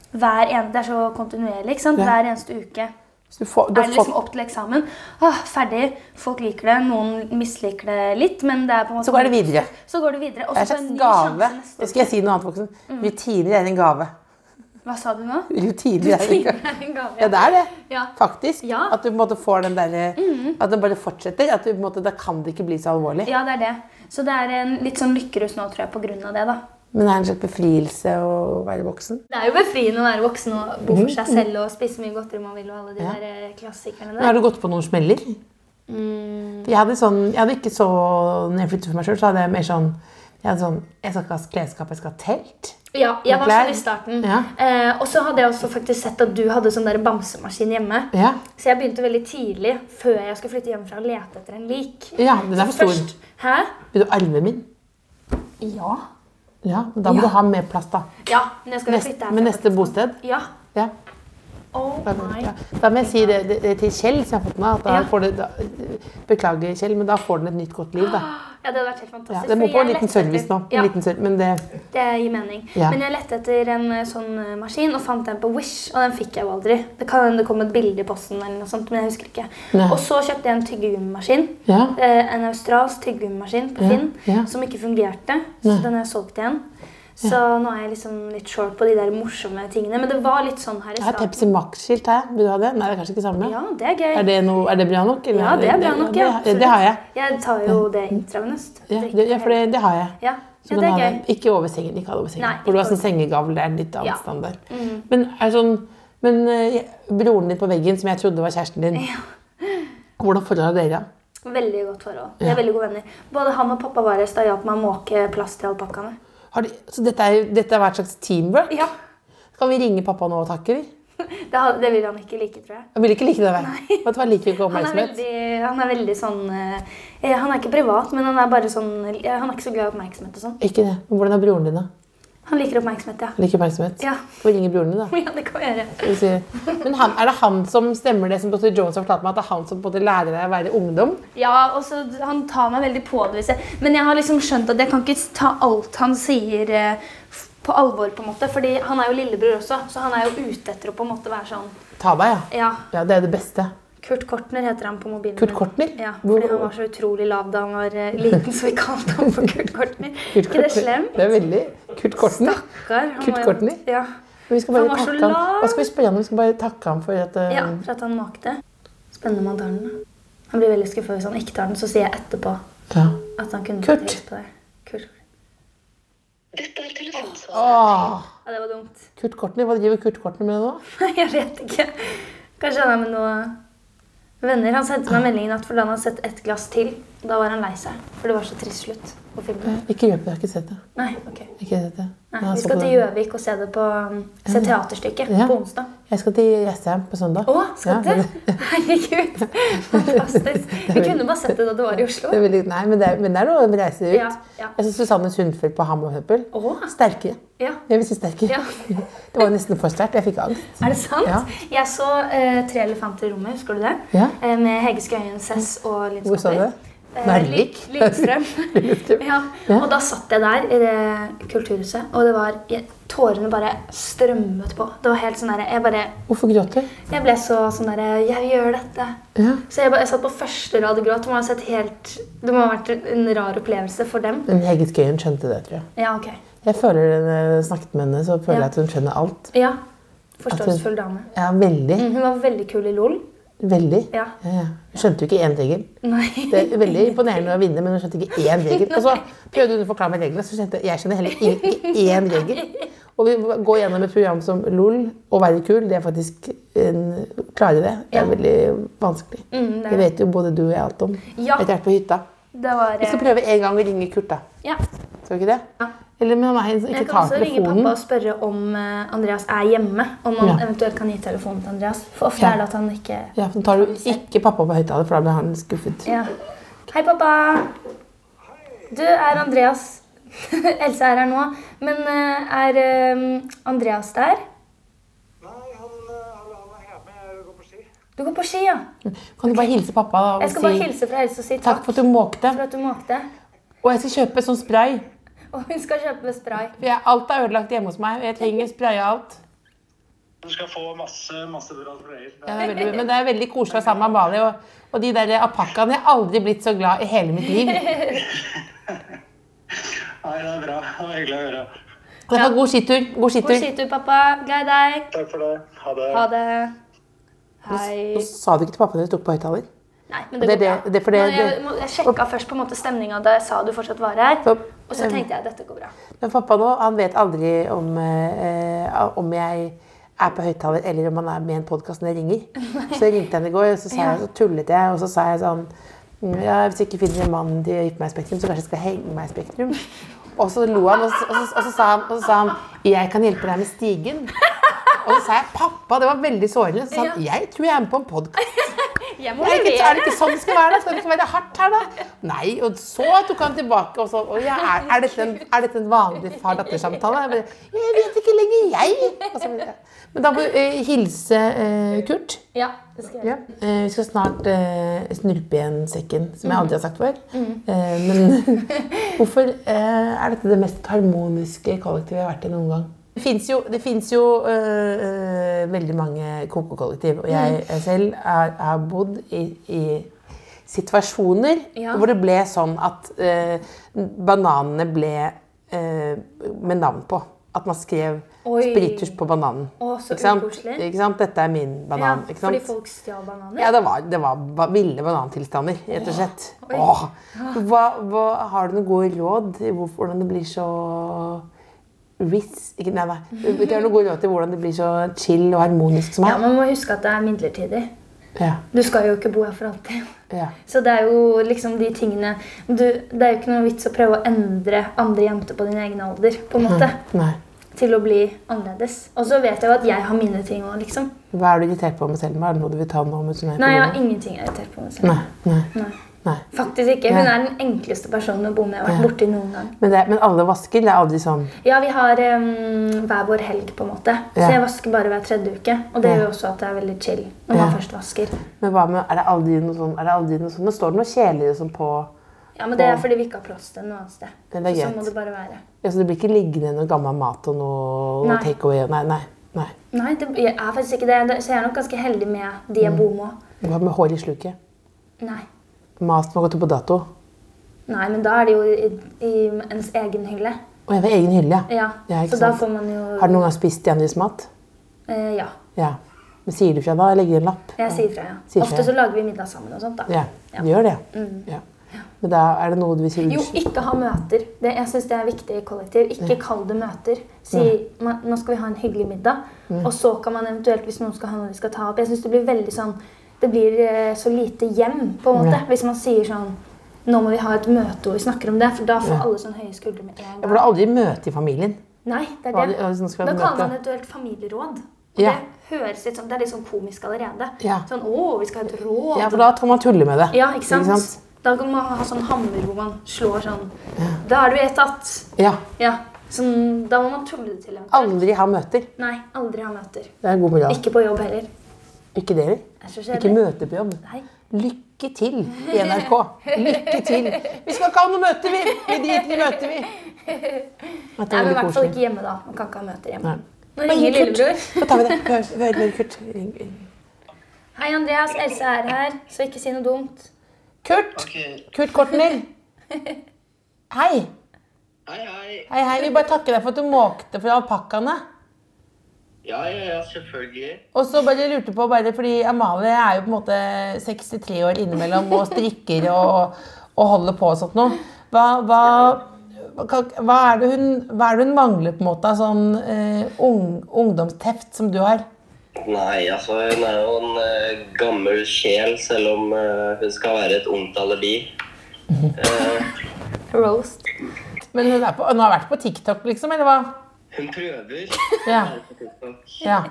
det er så kontinuerlig, ikke sant? Hver eneste uke. Er det liksom opp til eksamen? Ferdig, folk liker det, noen misliker det litt, men det er på en måte... Så går det videre. Så går det videre, og Det så er får en en ny gave. sjanse neste Nå skal jeg si noe annet, voksen. Rutiner er en gave. Hva sa du nå? Rutiner er en gave. Ja, det er det. Ja. Faktisk. Ja. At du på en måte får den der... At det bare fortsetter. At du på en måte, da kan det ikke bli så alvorlig. Ja, det er det. Så det er en litt sånn lykkerus nå, tror jeg, på grunn av det da. Men det er en slags befrielse å være voksen. Det er jo befriende å være voksen og bo for seg selv og spise mye godteri man vil og alle de der klassikerne der. Har du gått på noen smeller? Jeg hadde ikke så... Når jeg flyttet for meg selv, så hadde jeg mer sånn... Jeg skal ikke ha klesskap, jeg skal ha telt. Ja, jeg var sånn i starten. Ja. Og så hadde jeg også faktisk sett at du hadde sånn der bamsemaskin hjemme. Ja. Så jeg begynte veldig tidlig, før jeg skulle flytte hjemmefra, å lete etter en lik. Ja, den er for stor. Hæ? Vil du arve min? Ja. Ja, men da må du ha mer plass da. Ja, men jeg skal flytte herfra. Med neste bosted? Ja. Ja. Oh my. Da må jeg si det til Kjell, som jeg har fått med, at da får det, beklager Kjell, men da får den et nytt godt liv da. Ja, det hadde vært helt fantastisk. Ja, det må på en liten service nå. Ja. Men det gir mening. Ja. Men jeg lette etter en sånn maskin og fant den på Wish, og den fikk jeg jo aldri. Det kan hende det kom et bilde i posten eller noe sånt, men jeg husker ikke. Nei. Og så kjøpte jeg en tyggegummimaskin, en australsk tyggegummimaskin på Finn, som ikke fungerte, så den har jeg solgt igjen. Så nå er jeg liksom litt short på de der morsomme tingene, men det var litt sånn her i starten. Jeg har Pepsi Max-skilt her. Vil du ha det? Nei, det er kanskje ikke samme. Ja, det er gøy. Er det bra nok? Eller? Ja, det er bra nok, ja. Det har jeg. Jeg tar jo det intravenøst. Ja, for det har jeg. Ja, Så det er gøy. Ikke over sengen, ikke ha det over sengen. Nei, For du har ikke sånn sengegavl, det er en litt annen standard. Mm. Men broren din på veggen, som jeg trodde var kjæresten din, hvordan forhold har dere? Veldig godt forhold. Vi er veldig gode venner. Både han og pappa var i stad hjalp meg å måke plass til alpakkaene. Så dette har vært et slags teamwork? Ja. Kan vi ringe pappa nå og takke? Det vil han ikke like, tror jeg. Han vil ikke like det, vel? Vet du hva, liker ikke oppmerksomhet? Han er veldig sånn... Han er ikke privat, men han er bare sånn... Han er ikke så glad i oppmerksomhet og sånn. Ikke det. Men hvordan er broren din da? Han liker oppmerksomhet, ja. Liker oppmerksomhet? Ja. Får vi ringe broren din da? Ja, det kan vi gjøre. Men er det han som stemmer det som Dr. Jones har fortalt meg, at det er han som både lærer deg å være ungdom? Ja, og så han tar meg veldig på det. Men jeg har liksom skjønt at jeg kan ikke ta alt han sier på alvor, på en måte. Fordi han er jo lillebror også, så han er jo ute etter å på en måte være sånn... Ta deg, ja. Ja. Ja, det er det beste. Kurt Kortner heter han på mobilen. Kurt Kortner? Ja, fordi han var så utrolig lav da han var liten, så vi kalte han for Kurt Kortner. Ikke det slemt? Det er veldig... Kurt Kortner? Stakkar. Kurt Kortner? Ja. Vi skal bare han var så takke han. lav. Hva skal vi spørre han? Vi skal bare takke han for at... Ja, for at han makte. Spennende om han tar den. Han blir veldig skuffet hvis han ikke tar den, så sier jeg etterpå at han kunne Kurt. på det. Kurt. Dette er telefonsvaret. Åh, Ja, det var dumt. Kurt Kortner, hva driver Kurt Kortner med nå? Jeg vet ikke. Kanskje han er med noen venner. Han sendte meg meldingen at for da han hadde sett et glass til, da var han lei seg. For det var så trist slutt på filmen. Ikke røp det, jeg har ikke sett det. Nei, ok. Ikke sett det. Nei, Jeg vi så skal på til det. Gjøvik og se det på se teaterstykket Ja. på onsdag. Jeg skal til Jessheim på søndag. Å, skal Ja, du? Herregud, fantastisk. Vi kunne bare sett det da du var i Oslo. Det er veldig, nei, men det er noe å reise ut. Ja, ja. Jeg så Susanne Sundfeld på Hammer, for eksempel. Å. Sterkere. Ja. Jeg vil si sterkere. Ja. Det var nesten for sterkt. Jeg fikk angst. Er det sant? Ja. Jeg så 3 elefanter i rommet, husker du det? Ja. Med Hege Skøyen, Sess og Linn Hvor så Skåber. du? Narvik? Lillestrøm. Lillestrøm. Ja. Og da satt jeg der i det kulturhuset, og det var, tårene bare strømmet på. Det var helt sånn der, Hvorfor gråt du? jeg ble så sånn der, jeg gjør dette. Ja. Så jeg satt på første rad og gråt. Det må ha vært en rar opplevelse for dem. Men Hege Skøyen skjønte det, tror jeg. Ja, ok. Jeg føler når jeg snakket med henne, så føler Ja. jeg at hun skjønner alt. Ja, forståelsesfull dame. Ja, veldig. Hun var veldig kul i LOL. Veldig. Ja. Ja. Hun skjønte jo ikke én regel. Nei. Det er veldig imponerende å vinne, men hun skjønte ikke én regel. Og så prøvde hun å forklare meg reglene, så skjønte jeg skjønner heller ikke én regel. Og vi går gjennom et program som LOL og Være kul, det er faktisk klare det. Det er veldig vanskelig. det er Det vet jo både du og jeg alt om. Ja. Etter hvert på hytta. Det var... Vi skal prøve en gang å ringe Kurt da. Ja, Skal du ikke det? Ja. Eller med meg som Jeg ikke kan tar også ringe pappa telefonen. og spørre om Andreas er hjemme. Om han eventuelt kan gi telefonen til Andreas. For ofte er det at han ikke... Ja, så tar du ikke pappa på høyttaler, for da blir han skuffet. Ja. Hei, pappa! Du, er Andreas... Else er her nå. Men er Andreas der? Nei, han er hjemme. Jeg går på ski. Du går på ski, ja? Kan du bare hilse pappa da, og Jeg skal bare hilse fra Else og si takk for at du måkte. for at du måkte. Og jeg skal kjøpe sånn spray. Og hun skal kjøpe spray. For alt er ødelagt hjemme hos meg. Jeg trenger spray av alt. Du skal få masse bra sprayer. Ja, men det er veldig koselig sammen med Amalie. Og de der alpakkaene, jeg har aldri blitt så glad i hele mitt liv. Nei, det er bra. Det var hyggelig å høre. God skitur. God skitur. God skitur, pappa. Glad i deg. Takk for det. Ha det. Ha det. Hei. Nå sa du ikke til pappa når du tok på høyttaler? Nei, men det går bra. Jeg sjekket først på en måte stemningen da jeg sa du fortsatt var her. Og så tenkte jeg at dette går bra. Men pappa nå, han vet aldri om jeg er på høyttaler eller om han er med i en podcast når jeg ringer. Så jeg ringte henne i går, og så tullet jeg, og så sa jeg sånn, ja, hvis jeg ikke finner en mann til å gifte meg i Spektrum, så kanskje jeg skal henge meg i Spektrum. Og så lo han, og så sa han, jeg kan hjelpe deg med stigen. Og så sa jeg, pappa, det var veldig sårende. Så sa han, jeg tror jeg er med på en podcast. Jeg må Er det levere. ikke sånn det skal være da? Skal det ikke være hardt her da? Nei, og så tok han tilbake og så, er dette en vanlig far-datter-samtale? Jeg vet ikke lenger, jeg. Men da må du hilse Kurt. Ja, det skal jeg gjøre. Vi skal snart snurpe igjen sekken, som jeg aldri har sagt før. Men hvorfor er dette det mest harmoniske kollektivet jeg har vært i noen gang? Det finnes jo veldig mange kokokollektiv, og jeg selv har bodd i situasjoner hvor det ble sånn at bananene ble med navn på. At man skrev spiritus på bananen. Så ukoselig. Ikke sant? Dette er min banan. Ja, fordi folk stjal bananer? Ja, det var ville banantilstander, rett og slett. Har du noen gode råd i hvordan det blir så... Det er noe god råd til hvordan det blir så chill og harmonisk som her. Ja, man må huske at det er midlertidig. Ja. Du skal jo ikke bo her for alltid. Ja. Så det er jo liksom de tingene... Det er jo ikke noe vits å prøve å endre andre jenter på din egen alder, på en måte. Nei. Til å bli annerledes. Og så vet jeg jo at jeg har mine ting også, liksom. Hva er du irritert på meg selv? Hva er det noe du vil ta nå? Nei, jeg har ingenting jeg er irritert på meg selv. Nei. Faktisk ikke. Hun er den enkleste personen å bo med jeg har vært borti noen gang. Men alle vasker, det er aldri sånn? Ja, vi har hver vår helg på en måte. Så jeg vasker bare hver 3. uke. Og det gjør jo også at det er veldig chill når man først vasker. Men hva med, er det aldri noe sånn? Nå står det noe kjedelig som på... Ja, men det er fordi vi ikke har plass til noe annet sted. Det er så må det bare være. Ja, så det blir ikke liggende noe gammel mat og noe takeaway? Nei. Nei, det er faktisk ikke det. Så jeg er nok ganske heldig med de jeg bor med. Hva med hår i sluket? Nei. Mat som har gått på dato? Nei, men da er det jo i ens egen hylle. Og jeg har egen hylle, ja. Så da får man jo... Har du noen gang spist de andres mat? Ja. Men sier du fra da? Legger en lapp? Jeg sier fra, ja. Ofte så lager vi middag sammen og sånt da. Ja, du gjør det. Ja. Men da er det noe du vil si unnskyld? Jo, ikke ha møter. Jeg synes det er viktig i kollektiv. Ikke kall det møter. Si, nå skal vi ha en hyggelig middag, og så kan man eventuelt, hvis noen skal ha noe de skal ta opp. Jeg synes det blir veldig sånn, det blir så lite hjem på en måte. Hvis man sier sånn, nå må vi ha et møte og vi snakker om det, for da får alle sånn høye skuldre med en gang. Ja, for det er aldri møte i familien. Nei, det er det. Da kaller man eventuelt familieråd. Og det høres litt sånn, det er litt sånn komisk allerede. Sånn, vi skal ha et råd. Ja, for da kan man tulle med det. Ja, ikke sant? Da kan man ha sånn hammer hvor man slår sånn. Da har du vedtatt. Ja. Sånn, da må man tulle det til. Aldri ha møter. Nei, aldri ha møter. Det er en god moral. Ikke på jobb heller. Ikke dere? Ikke møte på jobb. Nei. Lykke til i NRK. Lykke til. Vi skal ikke ha noe møter, vi. Vi driter i møter, vi. Nei, men i hvert fall ikke hjemme da. Man kan ikke ha møter hjemme. Nå ringer lillebror. Da tar vi det. Hør, Kurt. Hei, Andreas. Else er her, så ikke si noe dumt. Kurt! Kurt Kortner. Hei. Hei. Hei. Vi bare takker deg for at du måkte for alpakkaene. Ja, selvfølgelig. Og så bare lurte på, fordi Amalie er jo på en måte 63 år innimellom og strikker og holder på og sånt noe. Hva er det hun mangler på en måte av sånn ungdomsteft som du har? Nei, altså hun er jo en gammel sjel, selv om hun skal være et ungt alibi. Roast. Men hun har vært på TikTok, liksom, eller hva? Hun prøver Ja. å være på TikTok. Ja.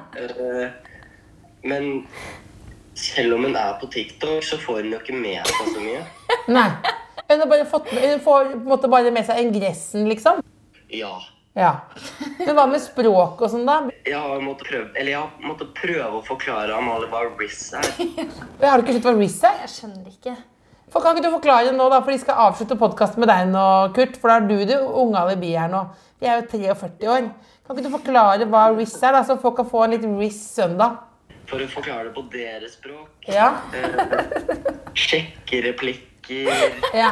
Men selv om hun på TikTok, så får hun jo ikke med seg så mye. Nei. Hun har bare hun får på en måte bare med seg ingressen, liksom? Ja. Ja. Men hva med språk og sånn, da? Jeg måtte prøve å forklare Amalie hva RIS Har du ikke skjønt hva RIS er? Jeg skjønner ikke. Kan ikke du forklare det nå, da? For de skal avslutte podcasten med deg nå, Kurt. For da er du det unge alibi her nå. Vi jo 43 år. Kan ikke du forklare hva RIS er, da? Så folk kan få en litt RIS søndag. For å forklare det på deres språk. Ja. Sjekke replikker. Ja.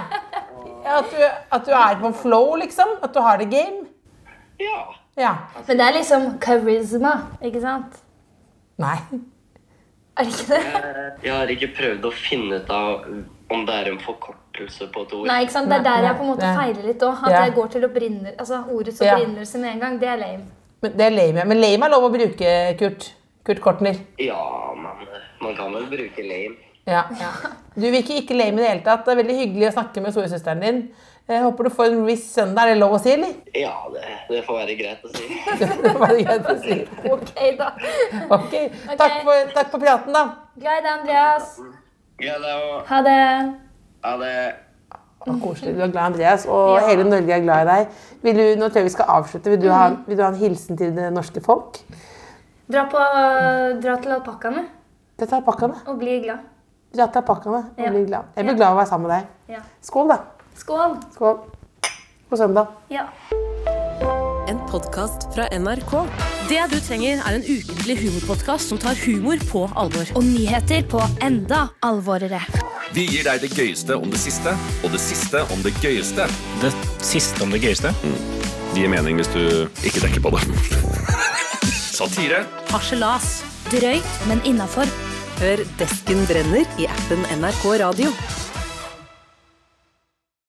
At du på en flow, liksom? At du har det game? Ja. Men det liksom karisma, ikke sant? Nei. Det ikke det? Jeg har ikke prøvd å finne ut av om det en forkortelse på et ord. Nei, ikke sant? Det der jeg på en måte feiler litt også. At jeg går til ordets opprinnelse med en gang. Det lame. Men det lame. Men lame lov å bruke, Kurt Kortner. Ja, man kan vel bruke lame. Ja. Du virker ikke lame i det hele tatt. Det veldig hyggelig å snakke med storesøsteren din. Jeg håper du får en RIS søndag. Det lov å si, eller? Ja, det får være greit å si. Det får være greit å si. Ok, da. Ok. Takk for praten, da. Glad i deg, Andreas. Glad i deg også. Ha det. Ha det. Koselig. Du glad i Andreas, og hele Norge glad i deg. Nå tror jeg vi skal avslutte. Vil du ha en hilsen til det norske folk? Dra til alpakkaene. Dra til alpakkaene. Og bli glad. Dra til alpakkaene og bli glad. Jeg blir glad av å være sammen med deg. Ja. Skål, da. Skål. Skål. På søndag. Ja. En podcast fra NRK. Det du trenger en ukentlig humorpodcast som tar humor på alvor. Og nyheter på enda alvorere. Vi gir deg det gøyeste om det siste, og det siste om det gøyeste. Det siste om det gøyeste? Det gir mening hvis du ikke tenker på det. Satire. Harselas. Drøyt, men innenfor. Hør Desken brenner i appen NRK Radio.